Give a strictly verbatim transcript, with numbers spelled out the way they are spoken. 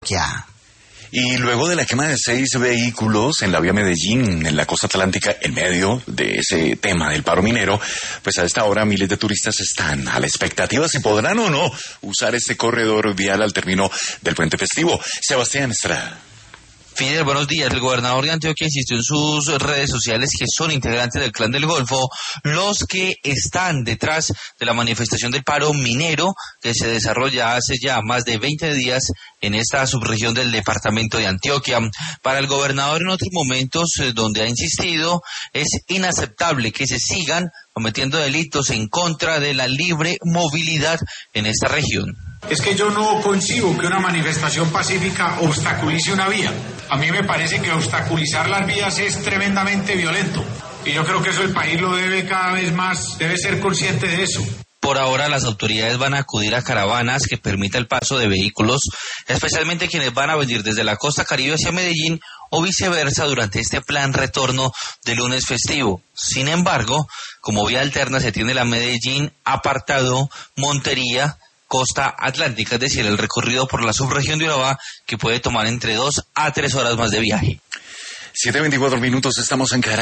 Antioquia. Y luego de la quema de seis vehículos en la vía Medellín, en la costa atlántica, en medio de ese tema del paro minero, pues a esta hora miles de turistas están a la expectativa si podrán o no usar este corredor vial al término del puente festivo. Sebastián Estrada. Fidel, buenos días. El gobernador de Antioquia insistió en sus redes sociales que son integrantes del Clan del Golfo los que están detrás de la manifestación del paro minero que se desarrolla hace ya más de veinte días en esta subregión del departamento de Antioquia. Para el gobernador, en otros momentos donde ha insistido, es inaceptable que se sigan cometiendo delitos en contra de la libre movilidad en esta región. Es que yo no concibo que una manifestación pacífica obstaculice una vía. A mí me parece que obstaculizar las vías es tremendamente violento. Y yo creo que eso el país lo debe cada vez más, debe ser consciente de eso. Por ahora las autoridades van a acudir a caravanas que permita el paso de vehículos, especialmente quienes van a venir desde la costa caribe hacia Medellín o viceversa durante este plan retorno de lunes festivo. Sin embargo, como vía alterna se tiene la Medellín apartado Montería, costa atlántica, es decir, el recorrido por la subregión de Urabá, que puede tomar entre dos a tres horas más de viaje. siete veinticuatro minutos, estamos en Caracas.